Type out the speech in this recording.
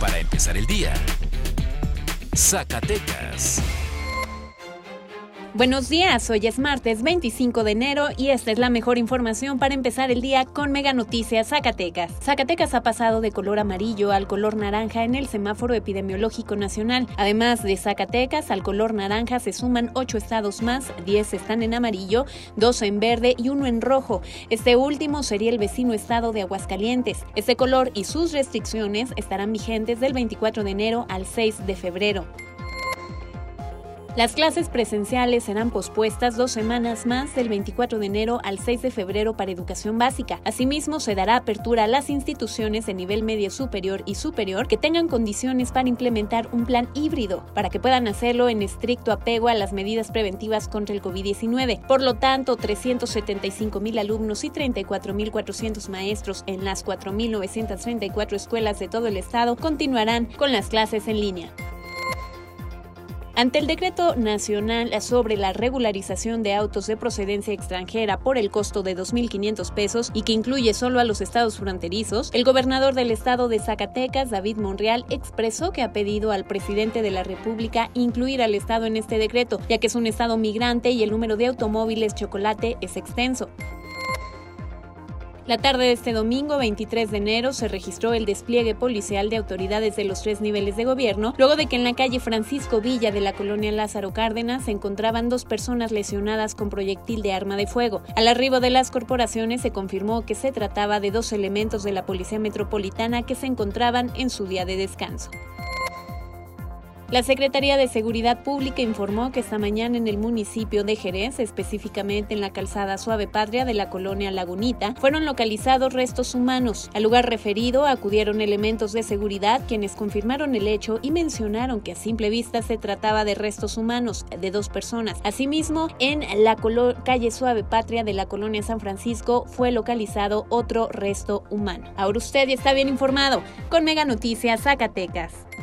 para empezar el día. Zacatecas. Buenos días, hoy es martes 25 de enero y esta es la mejor información para empezar el día con Mega Noticias Zacatecas. Zacatecas ha pasado de color amarillo al color naranja en el semáforo epidemiológico nacional. Además de Zacatecas, al color naranja se suman 8 estados más, 10 están en amarillo, 2 en verde y 1 en rojo. Este último sería el vecino estado de Aguascalientes. Este color y sus restricciones estarán vigentes del 24 de enero al 6 de febrero. Las clases presenciales serán pospuestas 2 semanas más del 24 de enero al 6 de febrero para educación básica. Asimismo, se dará apertura a las instituciones de nivel medio superior y superior que tengan condiciones para implementar un plan híbrido, para que puedan hacerlo en estricto apego a las medidas preventivas contra el COVID-19. Por lo tanto, 375,000 alumnos y 34,400 maestros en las 4,934 escuelas de todo el estado continuarán con las clases en línea. Ante el decreto nacional sobre la regularización de autos de procedencia extranjera por el costo de 2,500 pesos y que incluye solo a los estados fronterizos, el gobernador del estado de Zacatecas, David Monreal, expresó que ha pedido al presidente de la República incluir al estado en este decreto, ya que es un estado migrante y el número de automóviles chocolate es extenso. La tarde de este domingo, 23 de enero, se registró el despliegue policial de autoridades de los 3 niveles de gobierno, luego de que en la calle Francisco Villa de la colonia Lázaro Cárdenas se encontraban 2 personas lesionadas con proyectil de arma de fuego. Al arribo de las corporaciones se confirmó que se trataba de 2 elementos de la Policía Metropolitana que se encontraban en su día de descanso. La Secretaría de Seguridad Pública informó que esta mañana en el municipio de Jerez, específicamente en la calzada Suave Patria de la colonia Lagunita, fueron localizados restos humanos. Al lugar referido acudieron elementos de seguridad quienes confirmaron el hecho y mencionaron que a simple vista se trataba de restos humanos de 2 personas. Asimismo, en la calle Suave Patria de la colonia San Francisco fue localizado otro resto humano. Ahora usted ya está bien informado con Mega Noticias Zacatecas.